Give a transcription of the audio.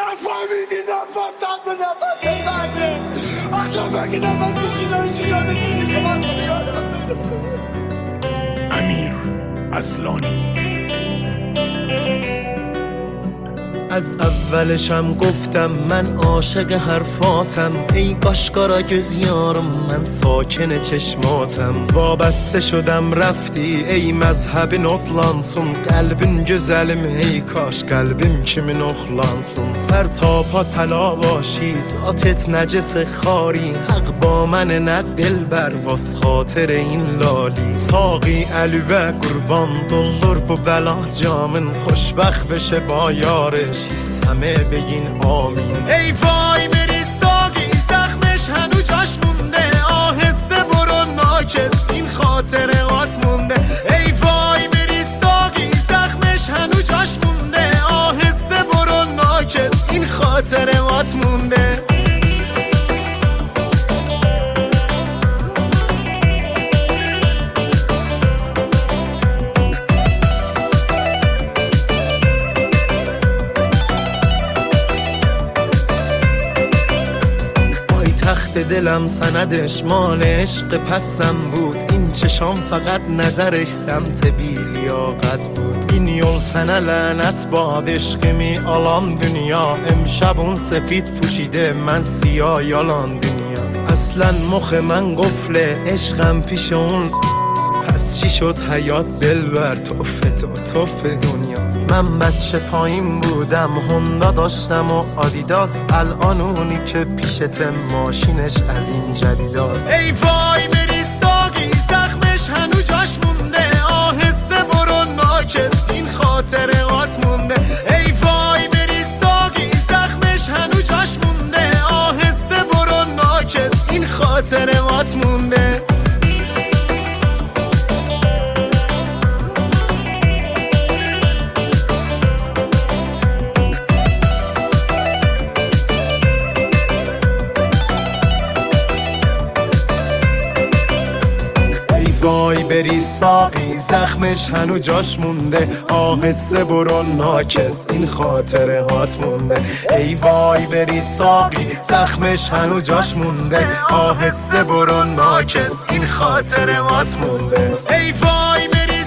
نفهمیدی نفهمتم به نفهمت بگه آجا بگی نفهمت بگی که یادت که من تو یادم امیر اصلانی. از اولشم گفتم من عاشق حرفاتم، ای قاشقارا göz یارم من ساکن چشماتم. وابسته شدم رفتی ey mezhebin otlansın, قلبin güzelim ey kaş قلبim kimin oxlansın. سر تا پا طلا باشی ذاتت نجس خاری، حق با من نه دلبر واس خاطر این لالی. ساقی الوه قربان دلور bu بلا جامن، خوشبخت بشه با یارش همه بگین آمین. ای وای بری ساقی زخمش هنو جاش مونده، آهسته برو ناکس این خاطرات مونده. ای وای بری ساقی زخمش هنو جاش مونده، آهسته برو ناکس این خاطرات مونده. تخت دلم سندش مال عشق پسم بود، این چشام فقط نظرش سمت بیلیاقت بود. این یol sənə lənət bad eşqimi alan dünya، امشب اون سفید پوشیده من سیاه یالان دنیا. اصلا مخ من قفله عشقم پیش اون، پس چی شد حیات دلبر توفه تو توفه دنیا. من بچه پایین بودم هوندا داشتم و آدیداس، الان اونی که پیشت ماشینش از این جدیداست. ای وای بری ساقی زخمش هنو جاش مونده، آهسته برو ناکس این خاطرات مونده. ای وای بری ساقی زخمش هنو جاش مونده، آهسته برو ناکس این خاطرات مونده. وای بری ساقی زخمش هنو جاش مونده، آهسته برو ناکس این خاطرات مونده. ای وای بری ساقی زخمش هنو جاش مونده، آهسته برو ناکس این خاطرات مونده. ای وای بری